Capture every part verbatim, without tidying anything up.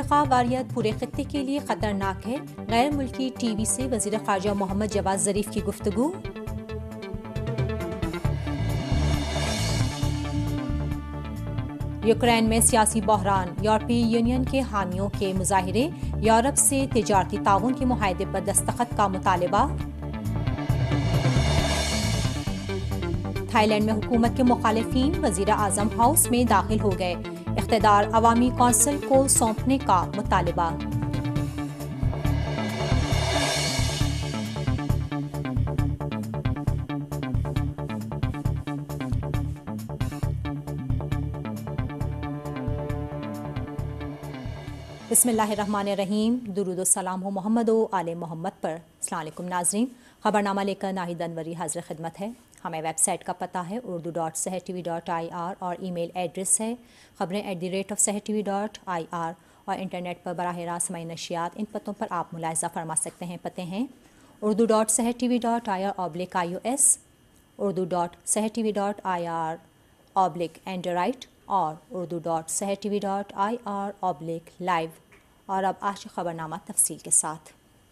فرقہ واریت پورے خطے کے لیے خطرناک ہے، غیر ملکی ٹی وی سے وزیر خارجہ محمد جواد ظریف کی گفتگو۔ یوکرین میں سیاسی بحران، یورپی یونین کے حامیوں کے مظاہرے، یورپ سے تجارتی تعاون کے معاہدے پر دستخط کا مطالبہ۔ تھائی لینڈ میں حکومت کے مخالفین وزیر اعظم ہاؤس میں داخل ہو گئے، اقتدار عوامی کونسل کو سونپنے کا مطالبہ۔ بسم اللہ الرحمن الرحیم، درود و سلام ہو محمد و آل محمد پر۔ السلام علیکم ناظرین، خبرنامہ لے کر ناہید انوری حاضر خدمت ہے۔ ہمیں ویب سائٹ کا پتہ ہے Urdu dot Sahar T V dot I R اور ای میل ایڈریس ہے خبریں at the rate of Sahar T V dot I R, اور انٹرنیٹ پر براہ راست ہماری نشریات ان پتوں پر آپ ملاحظہ فرما سکتے ہیں۔ پتے ہیں Urdu dot Sahar T V dot I R oblique I O S, Urdu dot Sahar T V dot I R oblique android, اور Urdu dot Sahar T V dot I R oblique live. اور اب آج کا خبرنامہ تفصیل کے ساتھ۔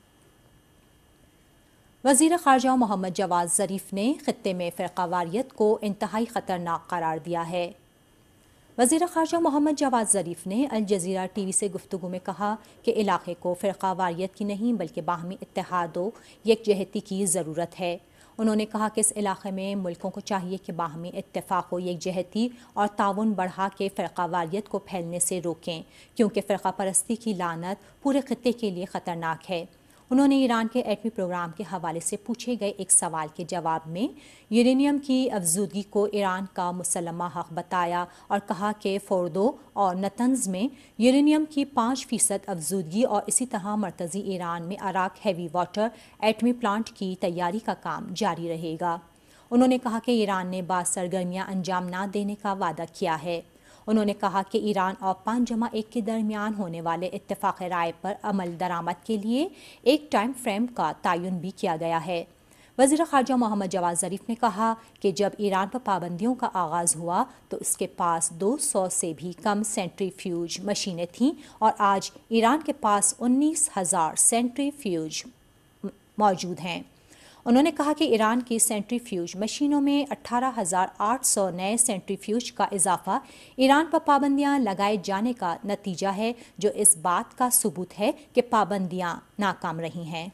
وزیر خارجہ محمد جواد ظریف نے خطے میں فرقہ واریت کو انتہائی خطرناک قرار دیا ہے۔ وزیر خارجہ محمد جواد ظریف نے الجزیرہ ٹی وی سے گفتگو میں کہا کہ علاقے کو فرقہ واریت کی نہیں بلکہ باہمی اتحاد و یکجہتی کی ضرورت ہے۔ انہوں نے کہا کہ اس علاقے میں ملکوں کو چاہیے کہ باہمی اتفاق و یکجہتی اور تعاون بڑھا کے فرقہ واریت کو پھیلنے سے روکیں، کیونکہ فرقہ پرستی کی لعنت پورے خطے کے لیے خطرناک ہے۔ انہوں نے ایران کے ایٹمی پروگرام کے حوالے سے پوچھے گئے ایک سوال کے جواب میں یورینیم کی افزودگی کو ایران کا مسلمہ حق بتایا اور کہا کہ فوردو اور نتنز میں یورینیم کی پانچ فیصد افزودگی اور اسی طرح مرکزی ایران میں اراک ہیوی واٹر ایٹمی پلانٹ کی تیاری کا کام جاری رہے گا۔ انہوں نے کہا کہ ایران نے بعض سرگرمیاں انجام نہ دینے کا وعدہ کیا ہے۔ انہوں نے کہا کہ ایران اور پانچ جمع ایک کے درمیان ہونے والے اتفاق رائے پر عمل درآمد کے لیے ایک ٹائم فریم کا تعین بھی کیا گیا ہے۔ وزیر خارجہ محمد جواد ظریف نے کہا کہ جب ایران پر پابندیوں کا آغاز ہوا تو اس کے پاس دو سو سے بھی کم سینٹری فیوج مشینیں تھیں، اور آج ایران کے پاس انیس ہزار سینٹری فیوج موجود ہیں۔ انہوں نے کہا کہ ایران کی سینٹری فیوج مشینوں میں اٹھارہ ہزار آٹھ سو نئے سینٹری فیوج کا اضافہ ایران پر پابندیاں لگائے جانے کا نتیجہ ہے، جو اس بات کا ثبوت ہے کہ پابندیاں ناکام رہی ہیں۔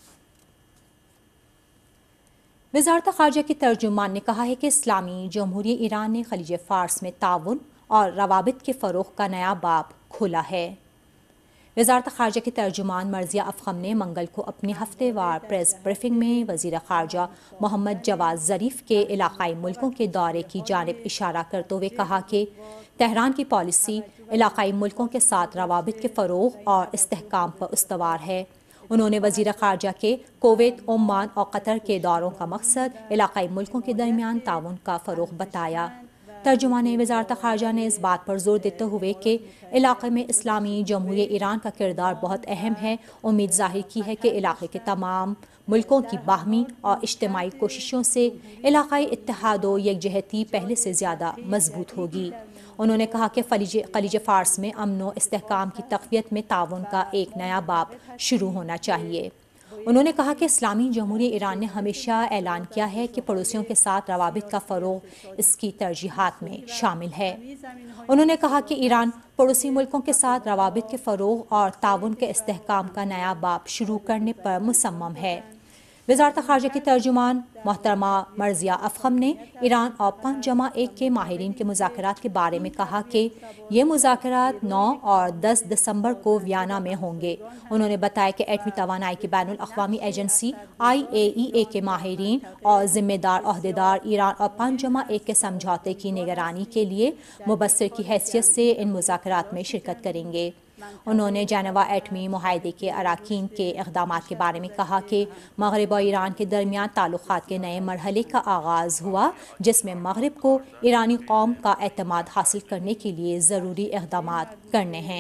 وزارت خارجہ کی ترجمان نے کہا ہے کہ اسلامی جمہوریہ ایران نے خلیج فارس میں تعاون اور روابط کے فروغ کا نیا باب کھولا ہے۔ وزارت خارجہ کے ترجمان مرضیہ افخم نے منگل کو اپنی ہفتے وار پریس بریفنگ میں وزیر خارجہ محمد جواد ظریف کے علاقائی ملکوں کے دورے کی جانب اشارہ کرتے ہوئے کہا کہ تہران کی پالیسی علاقائی ملکوں کے ساتھ روابط کے فروغ اور استحکام پر استوار ہے۔ انہوں نے وزیر خارجہ کے کویت، عمان اور قطر کے دوروں کا مقصد علاقائی ملکوں کے درمیان تعاون کا فروغ بتایا۔ ترجمان وزارت خارجہ نے اس بات پر زور دیتے ہوئے کہ علاقے میں اسلامی جمہوریہ ایران کا کردار بہت اہم ہے، امید ظاہر کی ہے کہ علاقے کے تمام ملکوں کی باہمی اور اجتماعی کوششوں سے علاقائی اتحاد و یکجہتی پہلے سے زیادہ مضبوط ہوگی۔ انہوں نے کہا کہ خلیج فارس میں امن و استحکام کی تقویت میں تعاون کا ایک نیا باب شروع ہونا چاہیے۔ انہوں نے کہا کہ اسلامی جمہوریہ ایران نے ہمیشہ اعلان کیا ہے کہ پڑوسیوں کے ساتھ روابط کا فروغ اس کی ترجیحات میں شامل ہے۔ انہوں نے کہا کہ ایران پڑوسی ملکوں کے ساتھ روابط کے فروغ اور تعاون کے استحکام کا نیا باب شروع کرنے پر مصمم ہے۔ وزارت خارجہ کی ترجمان محترمہ مرضیہ افخم نے ایران اور پانچ جمع ایک کے ماہرین کے مذاکرات کے بارے میں کہا کہ یہ مذاکرات نو اور دس دسمبر کو ویانا میں ہوں گے۔ انہوں نے بتایا کہ ایٹمی توانائی کی بین الاقوامی ایجنسی آئی اے ای اے کے ماہرین اور ذمہ دار عہدیدار ایران اور پانچ جمع ایک کے سمجھوتے کی نگرانی کے لیے مبصر کی حیثیت سے ان مذاکرات میں شرکت کریں گے۔ انہوں نے جنیوا ایٹمی معاہدے کے اراکین کے اقدامات کے بارے میں کہا کہ مغرب اور ایران کے درمیان تعلقات کے نئے مرحلے کا آغاز ہوا، جس میں مغرب کو ایرانی قوم کا اعتماد حاصل کرنے کے لیے ضروری اقدامات کرنے ہیں۔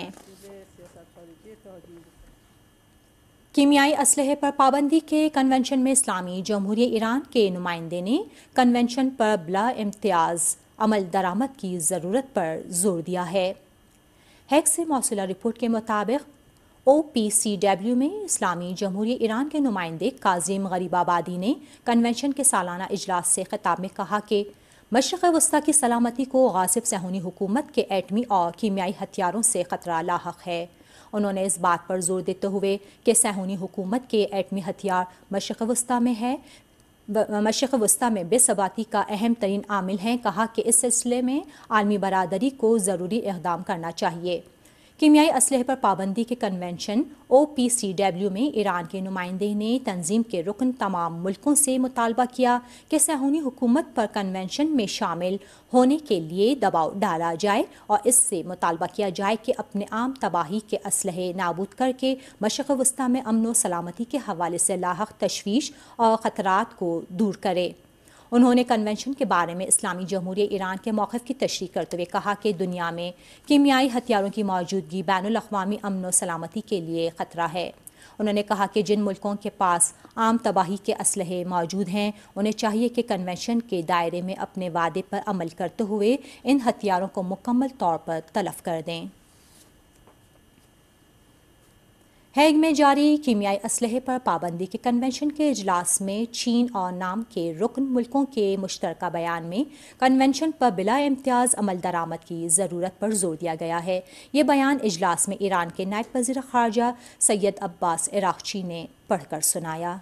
کیمیائی اسلحے پر پابندی کے کنونشن میں اسلامی جمہوریہ ایران کے نمائندے نے کنونشن پر بلا امتیاز عمل درآمد کی ضرورت پر زور دیا ہے۔ ہیگ سے موصولہ رپورٹ کے مطابق او پی سی ڈبلیو میں اسلامی جمہوریہ ایران کے نمائندے کاظم غریب آبادی نے کنونشن کے سالانہ اجلاس سے خطاب میں کہا کہ مشرق وسطی کی سلامتی کو غاصب صہیونی حکومت کے ایٹمی اور کیمیائی ہتھیاروں سے خطرہ لاحق ہے۔ انہوں نے اس بات پر زور دیتے ہوئے کہ صہیونی حکومت کے ایٹمی ہتھیار مشرق وسطی میں ہے مشرق وسطی میں بے ثباتی کا اہم ترین عامل ہیں، کہا کہ اس سلسلے میں عالمی برادری کو ضروری اقدام کرنا چاہیے۔ کیمیائی اسلحے پر پابندی کے کنونشن او پی سی ڈبلیو میں ایران کے نمائندے نے تنظیم کے رکن تمام ملکوں سے مطالبہ کیا کہ صہیونی حکومت پر کنونشن میں شامل ہونے کے لیے دباؤ ڈالا جائے اور اس سے مطالبہ کیا جائے کہ اپنے عام تباہی کے اسلحے نابود کر کے مشرق وسطی میں امن و سلامتی کے حوالے سے لاحق تشویش اور خطرات کو دور کرے۔ انہوں نے کنونشن کے بارے میں اسلامی جمہوریہ ایران کے موقف کی تشریح کرتے ہوئے کہا کہ دنیا میں کیمیائی ہتھیاروں کی موجودگی بین الاقوامی امن و سلامتی کے لیے خطرہ ہے۔ انہوں نے کہا کہ جن ملکوں کے پاس عام تباہی کے اسلحے موجود ہیں انہیں چاہیے کہ کنونشن کے دائرے میں اپنے وعدے پر عمل کرتے ہوئے ان ہتھیاروں کو مکمل طور پر تلف کر دیں۔ ہیگ میں جاری کیمیائی اسلحے پر پابندی کے کنونشن کے اجلاس میں چین اور نام کے رکن ملکوں کے مشترکہ بیان میں کنونشن پر بلا امتیاز عمل درآمد کی ضرورت پر زور دیا گیا ہے۔ یہ بیان اجلاس میں ایران کے نائب وزیر خارجہ سید عباس عراقچی نے پڑھ کر سنایا۔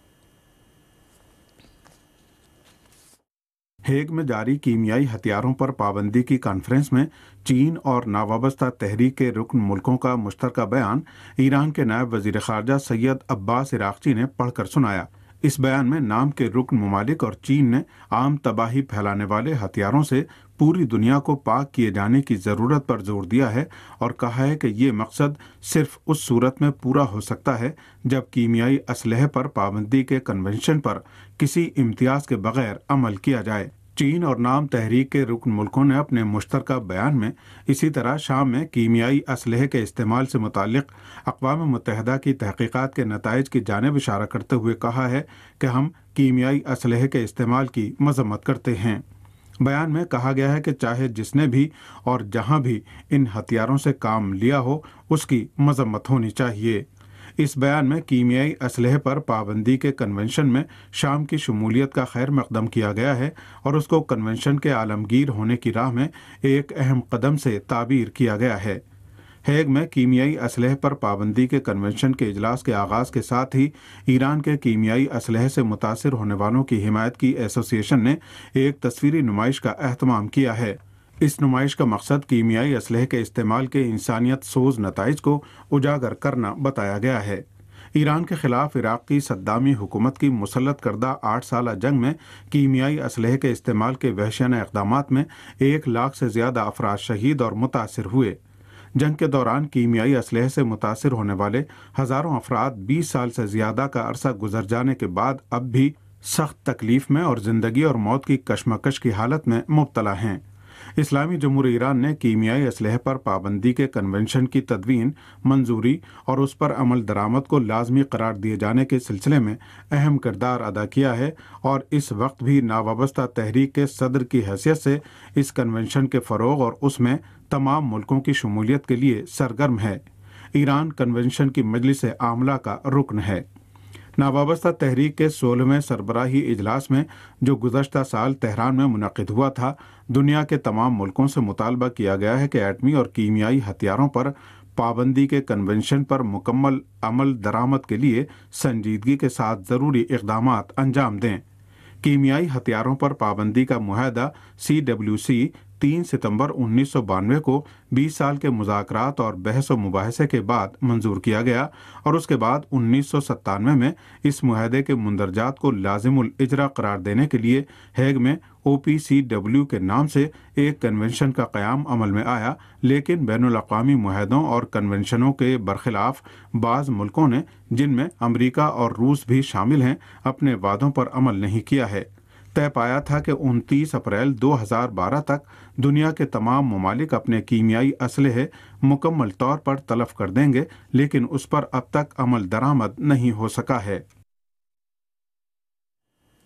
ہیگ میں جاری کیمیائی ہتھیاروں پر پابندی کی کانفرنس میں چین اور ناوابستہ تحریک کے رکن ملکوں کا مشترکہ بیان ایران کے نائب وزیر خارجہ سید عباس عراقچی نے پڑھ کر سنایا۔ اس بیان میں نام کے رکن ممالک اور چین نے عام تباہی پھیلانے والے ہتھیاروں سے پوری دنیا کو پاک کیے جانے کی ضرورت پر زور دیا ہے اور کہا ہے کہ یہ مقصد صرف اس صورت میں پورا ہو سکتا ہے جب کیمیائی اسلحے پر پابندی کے کنونشن پر کسی امتیاز کے بغیر عمل کیا جائے۔ چین اور نام تحریک کے رکن ملکوں نے اپنے مشترکہ بیان میں اسی طرح شام میں کیمیائی اسلحے کے استعمال سے متعلق اقوام متحدہ کی تحقیقات کے نتائج کی جانب اشارہ کرتے ہوئے کہا ہے کہ ہم کیمیائی اسلحے کے استعمال کی مذمت کرتے ہیں۔ بیان میں کہا گیا ہے کہ چاہے جس نے بھی اور جہاں بھی ان ہتھیاروں سے کام لیا ہو اس کی مذمت ہونی چاہیے۔ اس بیان میں کیمیائی اسلحے پر پابندی کے کنونشن میں شام کی شمولیت کا خیر مقدم کیا گیا ہے اور اس کو کنونشن کے عالمگیر ہونے کی راہ میں ایک اہم قدم سے تعبیر کیا گیا ہے۔ ہیگ میں کیمیائی اسلحے پر پابندی کے کنونشن کے اجلاس کے آغاز کے ساتھ ہی ایران کے کیمیائی اسلحے سے متاثر ہونے والوں کی حمایت کی ایسوسی ایشن نے ایک تصویری نمائش کا اہتمام کیا ہے۔ اس نمائش کا مقصد کیمیائی اسلحے کے استعمال کے انسانیت سوز نتائج کو اجاگر کرنا بتایا گیا ہے۔ ایران کے خلاف عراق کی صدامی حکومت کی مسلط کردہ آٹھ سالہ جنگ میں کیمیائی اسلحے کے استعمال کے وحشیانہ اقدامات میں ایک لاکھ سے زیادہ افراد شہید اور متاثر ہوئے۔ جنگ کے دوران کیمیائی اسلحے سے متاثر ہونے والے ہزاروں افراد بیس سال سے زیادہ کا عرصہ گزر جانے کے بعد اب بھی سخت تکلیف میں اور زندگی اور موت کی کشمکش کی حالت میں مبتلا ہیں۔ اسلامی جمہوریہ ایران نے کیمیائی اسلحے پر پابندی کے کنونشن کی تدوین، منظوری اور اس پر عمل درآمد کو لازمی قرار دیے جانے کے سلسلے میں اہم کردار ادا کیا ہے اور اس وقت بھی ناوابستہ تحریک کے صدر کی حیثیت سے اس کنونشن کے فروغ اور اس میں تمام ملکوں کی شمولیت کے لیے سرگرم ہے۔ ایران کنونشن کی مجلس عاملہ کا رکن ہے۔ ناوابستہ تحریک کے سولہویں سربراہی اجلاس میں جو گزشتہ سال تہران میں منعقد ہوا تھا، دنیا کے تمام ملکوں سے مطالبہ کیا گیا ہے کہ ایٹمی اور کیمیائی ہتھیاروں پر پابندی کے کنونشن پر مکمل عمل درآمد کے لیے سنجیدگی کے ساتھ ضروری اقدامات انجام دیں۔ کیمیائی ہتھیاروں پر پابندی کا معاہدہ سی ڈبلیو سی تین ستمبر انیس سو بانوے کو بیس سال کے مذاکرات اور بحث و مباحثے کے بعد منظور کیا گیا اور اس کے بعد انیس سو ستانوے میں اس معاہدے کے مندرجات کو لازم الاجرا قرار دینے کے لیے ہیگ میں او پی سی ڈبلیو کے نام سے ایک کنونشن کا قیام عمل میں آیا، لیکن بین الاقوامی معاہدوں اور کنونشنوں کے برخلاف بعض ملکوں نے، جن میں امریکہ اور روس بھی شامل ہیں، اپنے وعدوں پر عمل نہیں کیا ہے۔ طے پایا تھا کہ انتیس اپریل دو ہزار بارہ تک دنیا کے تمام ممالک اپنے کیمیائی اسلحے مکمل طور پر تلف کر دیں گے، لیکن اس پر اب تک عمل درآمد نہیں ہو سکا ہے۔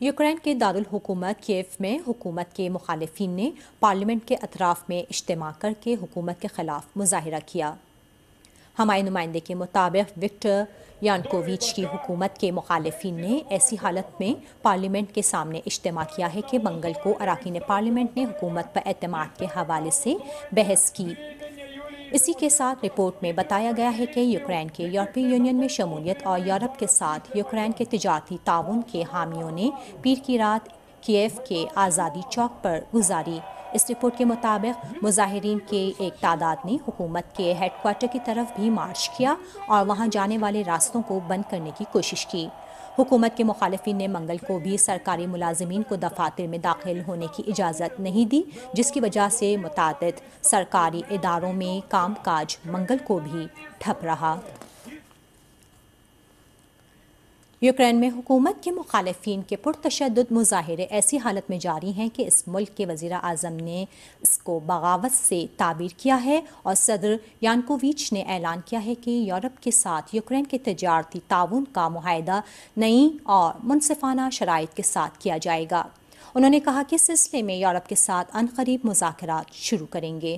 یوکرین کے دارالحکومت کیف میں حکومت کے مخالفین نے پارلیمنٹ کے اطراف میں اجتماع کر کے حکومت کے خلاف مظاہرہ کیا۔ ہمارے نمائندے کے مطابق وکٹر یانکوویچ کی حکومت کے مخالفین نے ایسی حالت میں پارلیمنٹ کے سامنے اجتماع کیا ہے کہ منگل کو اراکین پارلیمنٹ نے حکومت پر اعتماد کے حوالے سے بحث کی۔ اسی کے ساتھ رپورٹ میں بتایا گیا ہے کہ یوکرین کے یورپی یونین میں شمولیت اور یورپ کے ساتھ یوکرین کے تجارتی تعاون کے حامیوں نے پیر کی رات کیف کے آزادی چوک پر گزاری۔ اس رپورٹ کے مطابق مظاہرین کے ایک تعداد نے حکومت کے ہیڈ کوارٹر کی طرف بھی مارچ کیا اور وہاں جانے والے راستوں کو بند کرنے کی کوشش کی۔ حکومت کے مخالفین نے منگل کو بھی سرکاری ملازمین کو دفاتر میں داخل ہونے کی اجازت نہیں دی، جس کی وجہ سے متعدد سرکاری اداروں میں کام کاج منگل کو بھی ٹھپ رہا۔ یوکرین میں حکومت کے مخالفین کے پرتشدد مظاہرے ایسی حالت میں جاری ہیں کہ اس ملک کے وزیر اعظم نے اس کو بغاوت سے تعبیر کیا ہے اور صدر یانکوویچ نے اعلان کیا ہے کہ یورپ کے ساتھ یوکرین کے تجارتی تعاون کا معاہدہ نئی اور منصفانہ شرائط کے ساتھ کیا جائے گا۔ انہوں نے کہا کہ اس سلسلے میں یورپ کے ساتھ عنقریب مذاکرات شروع کریں گے۔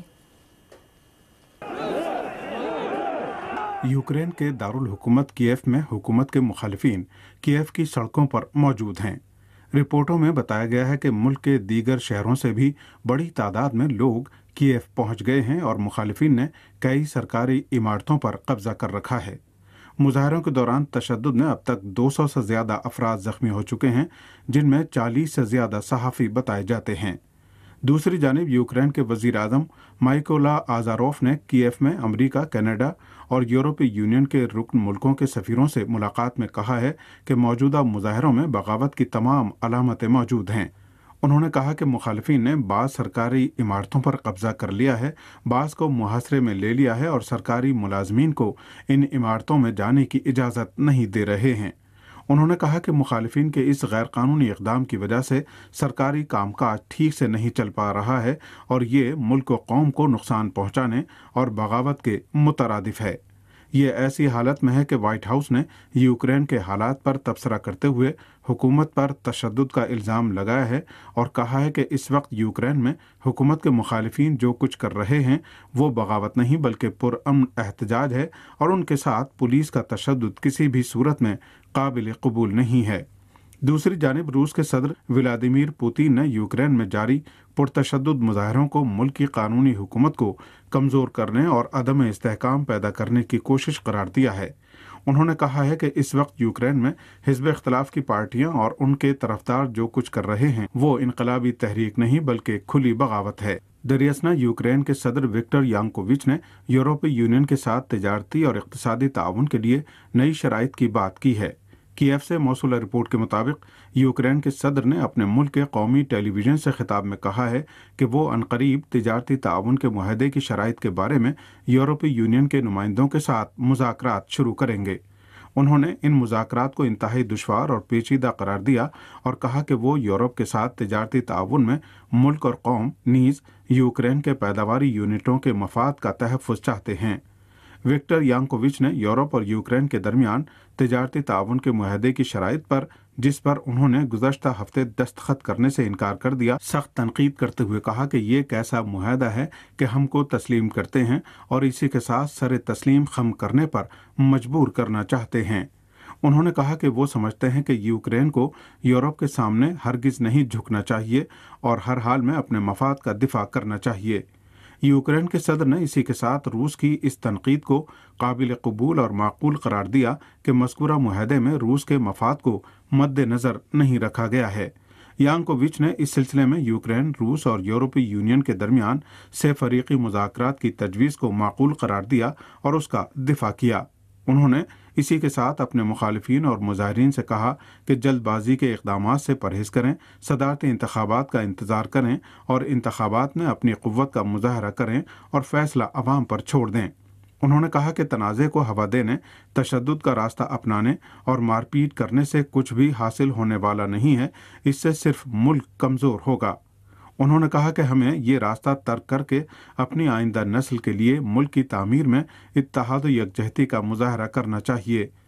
یوکرین کے دارالحکومت کیف میں حکومت کے مخالفین کیف کی سڑکوں پر موجود ہیں۔ رپورٹوں میں بتایا گیا ہے کہ ملک کے دیگر شہروں سے بھی بڑی تعداد میں لوگ کیف پہنچ گئے ہیں اور مخالفین نے کئی سرکاری عمارتوں پر قبضہ کر رکھا ہے۔ مظاہروں کے دوران تشدد میں اب تک دو سو سے زیادہ افراد زخمی ہو چکے ہیں، جن میں چالیس سے زیادہ صحافی بتائے جاتے ہیں۔ دوسری جانب یوکرین کے وزیر اعظم مائکولا آزاروف نے کیف میں امریکہ، کینیڈا اور یورپی یونین کے رکن ملکوں کے سفیروں سے ملاقات میں کہا ہے کہ موجودہ مظاہروں میں بغاوت کی تمام علامتیں موجود ہیں۔ انہوں نے کہا کہ مخالفین نے بعض سرکاری عمارتوں پر قبضہ کر لیا ہے، بعض کو محاصرے میں لے لیا ہے اور سرکاری ملازمین کو ان عمارتوں میں جانے کی اجازت نہیں دے رہے ہیں۔ انہوں نے کہا کہ مخالفین کے اس غیر قانونی اقدام کی وجہ سے سرکاری کام کاج ٹھیک سے نہیں چل پا رہا ہے اور یہ ملک و قوم کو نقصان پہنچانے اور بغاوت کے مترادف ہے۔ یہ ایسی حالت میں ہے کہ وائٹ ہاؤس نے یوکرین کے حالات پر تبصرہ کرتے ہوئے حکومت پر تشدد کا الزام لگایا ہے اور کہا ہے کہ اس وقت یوکرین میں حکومت کے مخالفین جو کچھ کر رہے ہیں وہ بغاوت نہیں بلکہ پرامن احتجاج ہے اور ان کے ساتھ پولیس کا تشدد کسی بھی صورت میں قابل قبول نہیں ہے۔ دوسری جانب روس کے صدر ولادیمیر پوتین نے یوکرین میں جاری پرتشدد مظاہروں کو ملک کی قانونی حکومت کو کمزور کرنے اور عدم استحکام پیدا کرنے کی کوشش قرار دیا ہے۔ انہوں نے کہا ہے کہ اس وقت یوکرین میں حزب اختلاف کی پارٹیاں اور ان کے طرفدار جو کچھ کر رہے ہیں وہ انقلابی تحریک نہیں بلکہ کھلی بغاوت ہے۔ دریاسنا یوکرین کے صدر وکٹر یانکوویچ نے یورپی یونین کے ساتھ تجارتی اور اقتصادی تعاون کے لیے نئی شرائط کی بات کی ہے۔ کیف سے موصولہ رپورٹ کے مطابق یوکرین کے صدر نے اپنے ملک کے قومی ٹیلی ویژن سے خطاب میں کہا ہے کہ وہ عنقریب تجارتی تعاون کے معاہدے کی شرائط کے بارے میں یورپی یونین کے نمائندوں کے ساتھ مذاکرات شروع کریں گے۔ انہوں نے ان مذاکرات کو انتہائی دشوار اور پیچیدہ قرار دیا اور کہا کہ وہ یورپ کے ساتھ تجارتی تعاون میں ملک اور قوم نیز یوکرین کے پیداواری یونٹوں کے مفاد کا تحفظ چاہتے ہیں۔ وکٹر یانکوویچ نے یورپ اور یوکرین کے درمیان تجارتی تعاون کے معاہدے کی شرائط پر، جس پر انہوں نے گزشتہ ہفتے دستخط کرنے سے انکار کر دیا، سخت تنقید کرتے ہوئے کہا کہ یہ ایک ایسا معاہدہ ہے کہ ہم کو تسلیم کرتے ہیں اور اسی کے ساتھ سر تسلیم خم کرنے پر مجبور کرنا چاہتے ہیں۔ انہوں نے کہا کہ وہ سمجھتے ہیں کہ یوکرین کو یورپ کے سامنے ہرگز نہیں جھکنا چاہیے اور ہر حال میں اپنے مفاد کا دفاع کرنا چاہیے۔ یوکرین کے صدر نے اسی کے ساتھ روس کی اس تنقید کو قابل قبول اور معقول قرار دیا کہ مذکورہ معاہدے میں روس کے مفاد کو مد نظر نہیں رکھا گیا ہے۔ یانکوویچ نے اس سلسلے میں یوکرین، روس اور یورپی یونین کے درمیان سے فریقی مذاکرات کی تجویز کو معقول قرار دیا اور اس کا دفاع کیا۔ انہوں نے اسی کے ساتھ اپنے مخالفین اور مظاہرین سے کہا کہ جلد بازی کے اقدامات سے پرہیز کریں، صدارتی انتخابات کا انتظار کریں اور انتخابات میں اپنی قوت کا مظاہرہ کریں اور فیصلہ عوام پر چھوڑ دیں۔ انہوں نے کہا کہ تنازع کو ہوا دینے، تشدد کا راستہ اپنانے اور مار پیٹ کرنے سے کچھ بھی حاصل ہونے والا نہیں ہے، اس سے صرف ملک کمزور ہوگا۔ انہوں نے کہا کہ ہمیں یہ راستہ ترک کر کے اپنی آئندہ نسل کے لیے ملک کی تعمیر میں اتحاد و یکجہتی کا مظاہرہ کرنا چاہیے۔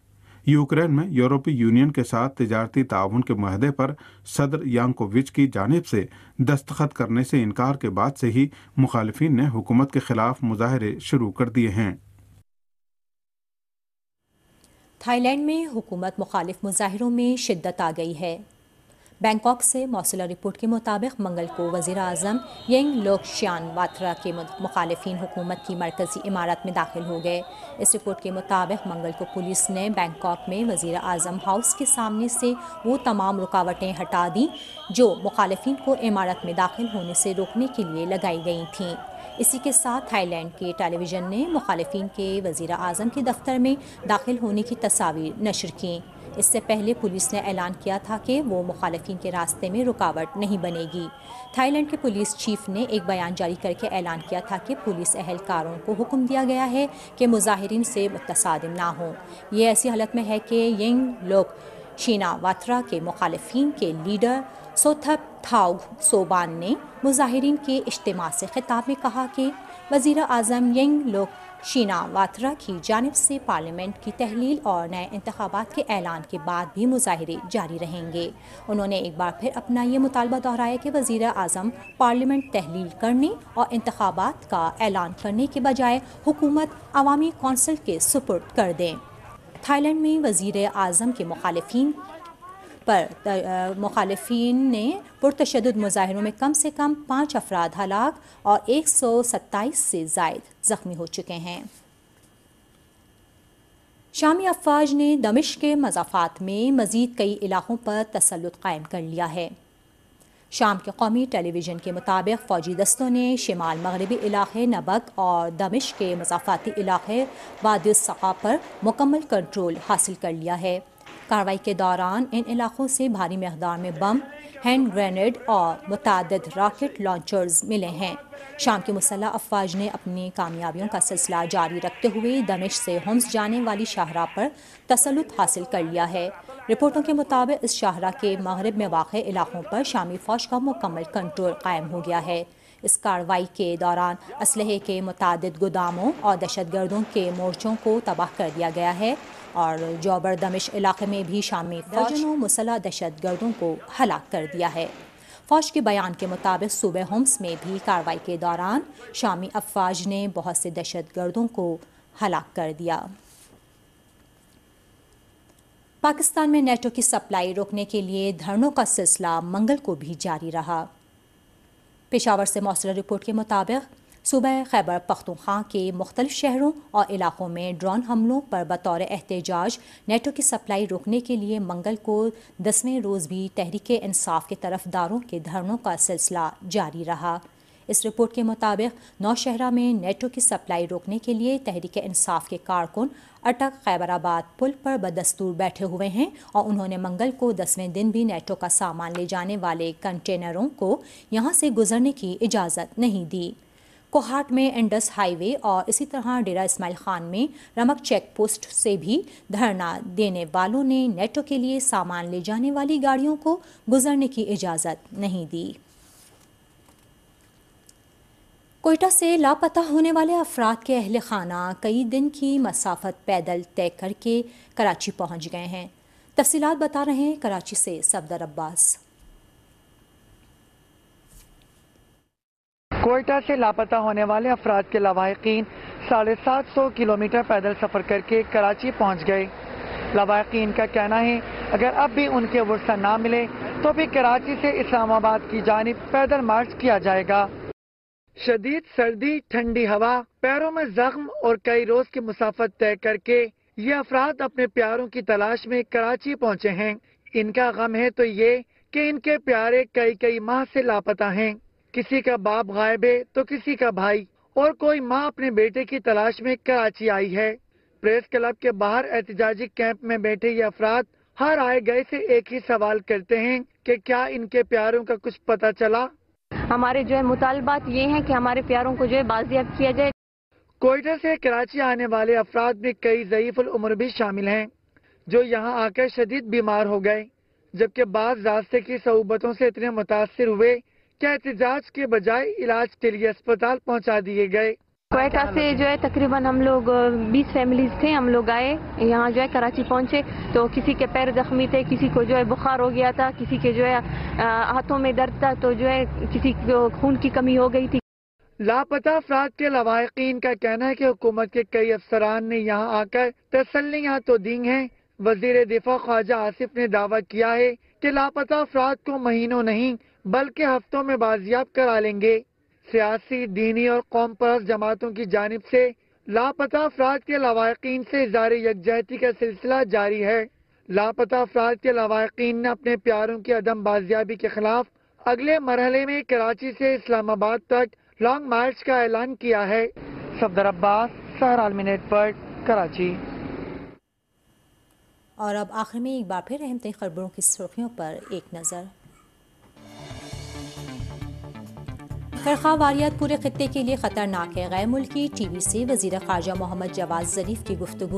यूक्रेन में यूरोपीय यूनियन के साथ तिजारती ताउन के मुआहदे पर सदर यांकोविच की जानिब से दस्तखत करने से इनकार के बाद से ही मुखालिफिन ने हुकूमत के खिलाफ मुजाहरे शुरू कर दिए हैं। थाईलैंड में हुकूमत मुखालिफ मुजाहिरों में शिद्दत आ गई है। बैंकॉक से मौसूला रिपोर्ट के मुताबिक मंगल को वज़ीर आज़म यंग लोक शियान वात्रा के मुखालिफिन हुकूमत की मरकज़ी इमारत में दाखिल हो गए। इस रिपोर्ट के मुताबिक मंगल को पुलिस ने बैंकॉक में वज़ीर आज़म हाउस के सामने से वो तमाम रुकावटें हटा दी जो मुखालिफिन को इमारत में दाखिल होने से रोकने के लिए लगाई गई थीं। इसी के साथ थाईलैंड के टेलीविज़न ने मुखालिफिन के वज़ीर आज़म के दफ्तर में दाखिल होने की तस्वीर नशर की। इससे पहले पुलिस ने ऐलान किया था कि वो मुखालिफिन के रास्ते में रुकावट नहीं बनेगी। थाईलैंड के पुलिस चीफ ने एक बयान जारी करके ऐलान किया था कि पुलिस एहलकारों को हुक्म दिया गया है कि मुजाहिरीन से मुतसादिम ना हों। ये ऐसी हालत में है कि यंग लोक शीना वात्रा के मुखालिफिन के लीडर सोथप थाउग सोबान ने मुजाहिरीन के इज्तिमा से खिताब में कहा कि वज़ीर आज़म यंग लोक शीना वात्रा की जानिब से पार्लियामेंट की तहलील और नए इंतखाबात के ऐलान के बाद भी मुजाहिरे जारी रहेंगे। उन्होंने एक बार फिर अपना ये मुतालबा दोहराया कि वज़ीर आज़म पार्लियामेंट तहलील करने और इंतखाबात का ऐलान करने के बजाय हुकूमत अवामी कौंसिल के सुपुर्द कर दें। थाईलैंड में वज़ीर आज़म के मुखालिफिन पर मुखालिफिन ने पुरतशद्दुद मुजाहिरों में कम से कम पाँच अफराद हलाक और एक सौ सत्ताईस से ज़ायद ज़ख्मी हो चुके हैं। शामी अफवाज ने दमिश्क के मज़ाफ़ात में मज़ीद कई इलाक़ों पर तसल्लुत कायम कर लिया है। शाम के कौमी टेलीविज़न के मुताबिक फ़ौजी दस्तों ने शिमाल मगरबी इलाक़े नबक और दमिश्क के मज़ाफ़ाती इलाक़े वादी सक़ा पर मुकम्मल कंट्रोल हासिल कर लिया है। कार्रवाई के दौरान इन इलाक़ों से भारी मक़दार में बम, हैंड ग्रेनेड और मुतअद्दिद रॉकेट लॉन्चर्स मिले हैं। शाम की मुसल्लह अफवाज ने अपनी कामयाबियों का सिलसिला जारी रखते हुए दमिश्क से होम्स जाने वाली शाहराह पर तसल्लुत हासिल कर लिया है। रिपोर्टों के मुताबिक इस शाहराह के मगरिब में वाक़ इलाक़ों पर शामी फ़ौज का मुकम्मल कंट्रोल कायम हो गया है। इस कार्रवाई के दौरान असलहे के मुतअद्दिद गोदामों और दहशतगर्दों के मोर्चों को तबाह कर दिया गया है और जौबर दमिश्क इलाके में भी शामी दर्जनों मुसल्लह दहशतगर्दों को हलाक कर दिया है। फ़ौज के बयान के मुताबिक सूबे होम्स में भी कार्रवाई के दौरान शामी अफवाज ने बहुत से दहशतगर्दों को हलाक कर दिया। पाकिस्तान में नेटो की सप्लाई रोकने के लिए धरनों का सिलसिला मंगल को भी जारी रहा। पेशावर से मौसूल रिपोर्ट के मुताबिक सूबह खैबर पख्तूनख्वा के मुख्तलिफ शहरों और इलाकों में ड्रोन हमलों पर बतौर एहतजाज नेटो की सप्लाई रोकने के लिए मंगल को दसवें रोज़ भी तहरीक इंसाफ के तरफदारों के धरनों का सिलसिला जारी रहा। इस रिपोर्ट के मुताबिक नौशहरा में नेटो की सप्लाई रोकने के लिए तहरीक इंसाफ के कारकुन अटक खैबराबाद पुल पर बदस्तूर बैठे हुए हैं और उन्होंने मंगल को दसवें दिन भी नेटो का सामान ले जाने वाले कंटेनरों को यहां से गुजरने की इजाज़त नहीं दी। कोहाट में इंडस हाईवे और इसी तरह डेरा इस्माइल खान में रमक चेक पोस्ट से भी धरना देने वालों ने नेटो के लिए सामान ले जाने वाली गाड़ियों को गुजरने की इजाज़त नहीं दी। कोयटा से लापता होने वाले अफराद के अहल खाना कई दिन की मसाफत पैदल तय करके कराची पहुंच गए हैं। तफसीलात बता रहे हैं कराची से सफदर अब्बास। कोयटा से लापता होने वाले अफराद के लवाहिकीन साढ़े सात सौ किलोमीटर पैदल सफ़र करके कराची पहुंच गए। लवाहिकीन का कहना है अगर अब भी उनके वर्सा ना मिले तो भी कराची से इस्लामाबाद की जानिब पैदल मार्च किया जाएगा। शदीद सर्दी, ठंडी हवा, पैरों में जख्म और कई रोज की मुसाफत तय करके ये अफराद अपने प्यारों की तलाश में कराची पहुंचे हैं। इनका गम है तो ये कि इनके प्यारे कई कई माह से लापता हैं। किसी का बाप गायब है तो किसी का भाई और कोई माँ अपने बेटे की तलाश में कराची आई है। प्रेस क्लब के बाहर एहतजाजी कैंप में बैठे ये अफराद हर आए गए से एक ही सवाल करते हैं कि क्या इनके प्यारों का कुछ पता चला। हमारे जो है मुतालबात ये हैं कि हमारे प्यारों को जो है बाजियाब किया जाए। कोयटा से कराची आने वाले अफराद में कई ज़ईफ़ुल उम्र भी शामिल हैं जो यहाँ आकर शदीद बीमार हो गए, जबकि बाज़ रास्ते की सहूबतों से इतने मुतासिर हुए कि एहतजाज के बजाय इलाज के लिए अस्पताल पहुँचा दिए गए। کوئٹہ سے جو ہے تقریباً ہم لوگ بیس فیملیز تھے، ہم لوگ آئے یہاں جو ہے کراچی پہنچے تو کسی کے پیر زخمی تھے، کسی کو جو ہے بخار ہو گیا تھا، کسی کے جو ہے ہاتھوں میں درد تھا، تو جو ہے کسی کو خون کی کمی ہو گئی تھی۔ لاپتہ افراد کے لواحقین کا کہنا ہے کہ حکومت کے کئی افسران نے یہاں آ کر تسلیاں تو دی ہیں۔ وزیر دفاع خواجہ آصف نے دعویٰ کیا ہے کہ لاپتہ افراد کو مہینوں نہیں بلکہ ہفتوں میں بازیاب کرا لیں گے۔ سیاسی، دینی اور قوم پرست جماعتوں کی جانب سے لاپتہ افراد کے لواحقین سے اظہار یکجہتی کا سلسلہ جاری ہے۔ لاپتہ افراد کے لواحقین نے اپنے پیاروں کی عدم بازیابی کے خلاف اگلے مرحلے میں کراچی سے اسلام آباد تک لانگ مارچ کا اعلان کیا ہے۔ صفدر عباس، سحر عالمی نیٹ ورک، کراچی۔ اور اب آخر میں ایک بار پھر اہم ترین خبروں کی سرخیوں پر ایک نظر۔ فرقہ واریت پورے خطے کے لیے خطرناک ہے، غیر ملکی ٹی وی سے وزیر خارجہ محمد جواد ظریف کی گفتگو۔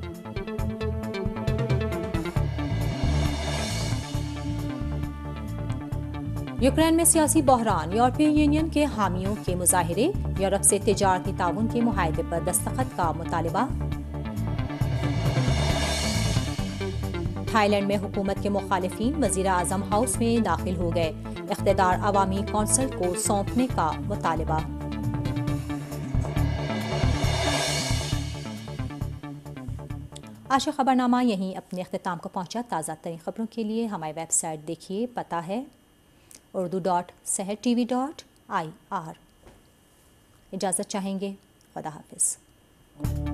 یوکرین میں سیاسی بحران، یورپی یونین کے حامیوں کے مظاہرے، یورپ سے تجارتی تعاون کے معاہدے پر دستخط کا مطالبہ۔ تھائی لینڈ میں حکومت کے مخالفین وزیر اعظم ہاؤس میں داخل ہو گئے، اقتدار عوامی کونسل کو سونپنے کا مطالبہ۔ آج کا خبرنامہ یہیں اپنے اختتام کو پہنچا۔ تازہ ترین خبروں کے لیے ہماری ویب سائٹ دیکھیے، پتہ ہے Urdu dot Sahar T V dot I R. اجازت چاہیں گے، خدا حافظ۔